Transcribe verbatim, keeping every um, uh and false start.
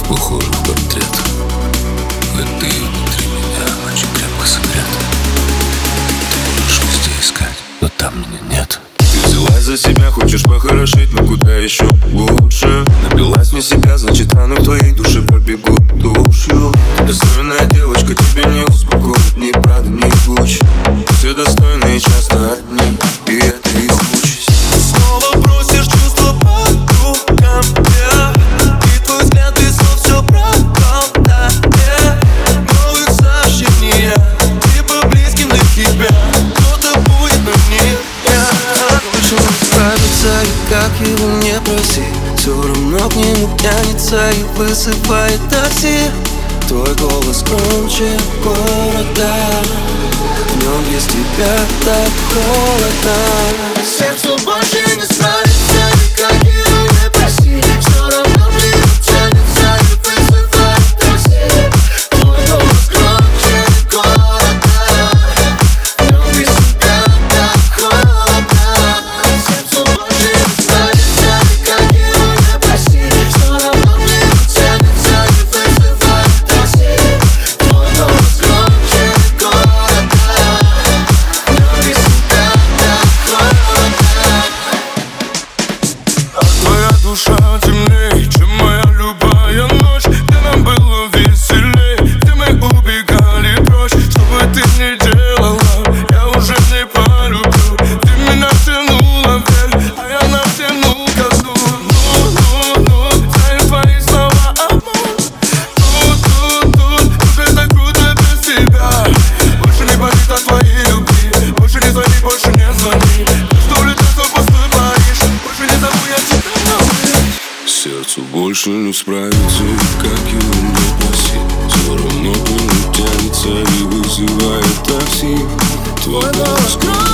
похожий портрет. И ты внутри меня очень крепко согрет. Ты можешь везде искать, но там меня нет. Ты взялась за себя, хочешь похорошеть, но куда еще лучше? Напилась не себя, значит раны в твоей душе побегут душу. Ты достойная девочка, тебе не успокоит ни правда, ни луч. Все достойные часто одни, и это их участь. Снова бросишь чувства по рукам, yeah. И твой взгляд и слов все пропал, yeah. Новых сообщений, типа близким для тебя. Кто-то будет, но не я. Больше не справится, и как его не проси, все равно к нему тянется и высыпает такси. Твой голос громче города, в нем без тебя так холодно. Сердцу больше не справится, и как его не проси, все равно к нему тянется и высыпает такси. Твой голос громче города, в нем без тебя так холодно. Сердцу больше не справится, и как его не проси, все равно к нему тянется и высыпает такси. Твой голос громче города, в нем без тебя так холодно. А твоя душа темней, чем моя любая ночь, где нам было веселей, где мы убегали прочь. Что бы ты ни делала, я уже не полюблю. Ты меня тянула вверх, а я натянул ко дну. Ну, ну, ну, знаю твои слова обман. Тут, тут, тут, тут это круто без тебя. Больше не болит от твоей любви, больше не звони, больше не звони. Что летит, то пустой Париж, больше не зову я тебя на улице. Сердцу больше не справится, и как его не проси, все равно к нему тянется и вызывает такси. Твой голос громче